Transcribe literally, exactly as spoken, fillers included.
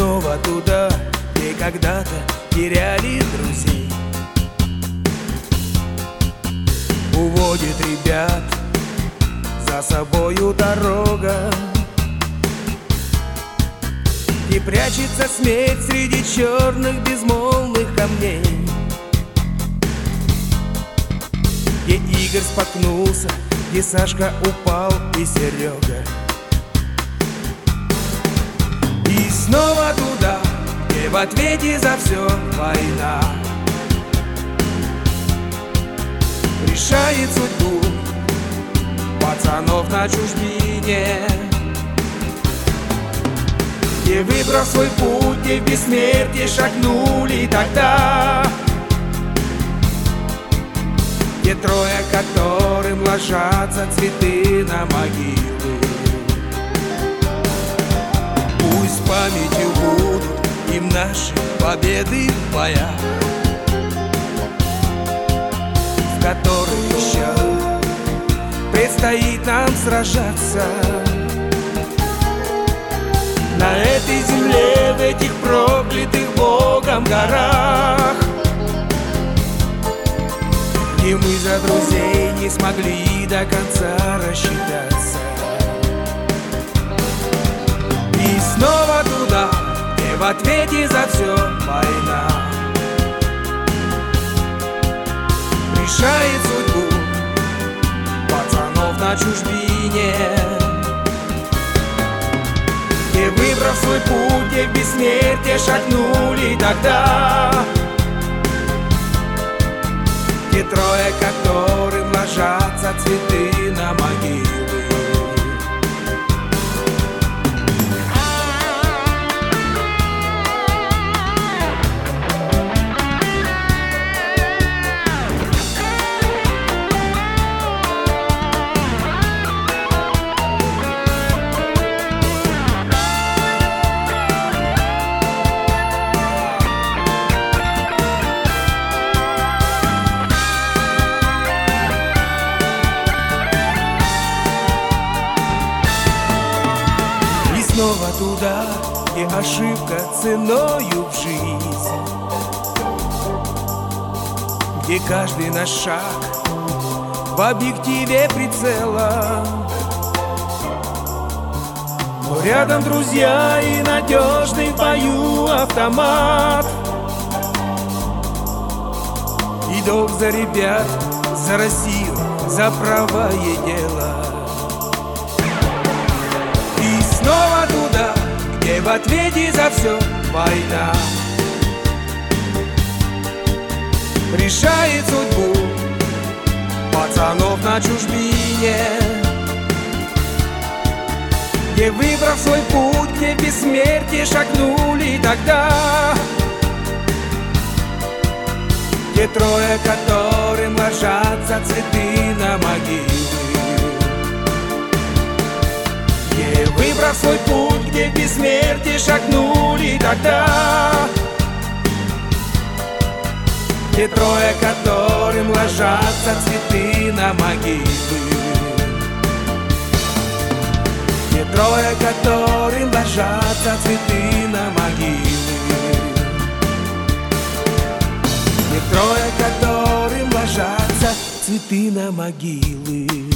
снова туда, где когда-то теряли друзей. Уводит ребят за собою дорога, и прячется смерть среди черных безмолвных камней, где Игорь споткнулся, где Сашка упал и Серега. И снова туда, где в ответе за все война решает судьбу пацанов на чужбине, где, выбрав свой путь, где в бессмертие шагнули тогда, где трое, которым ложатся цветы на могилы. Пусть памятью будут им наши победы в боях, в которых еще предстоит нам сражаться. На этой земле, в этих проклятых Богом горах, где мы за друзей не смогли до конца рассчитаться. И снова туда, где в ответе за все война решает судьбу пацанов на чужбине, где, выбрав свой путь, где в бессмертие шагнули тогда, где трое, которым ложатся цветы на могилы. Снова туда, где ошибка ценою в жизнь, где каждый наш шаг в объективе прицела, но рядом друзья и надежный в бою автомат, и долг за ребят, за Россию, за правое дело. Снова туда, где в ответе за все война решает судьбу пацанов на чужбине, где, выбрав свой путь, где в бессмертие шагнули тогда, где трое, которым ложатся цветы на могилы, где, выбрав свой путь, где в бессмертие шагнули тогда, где трое, которым ложатся цветы на могилы, где трое, которым ложатся цветы на могилы, где трое, которым ложатся цветы на могилы.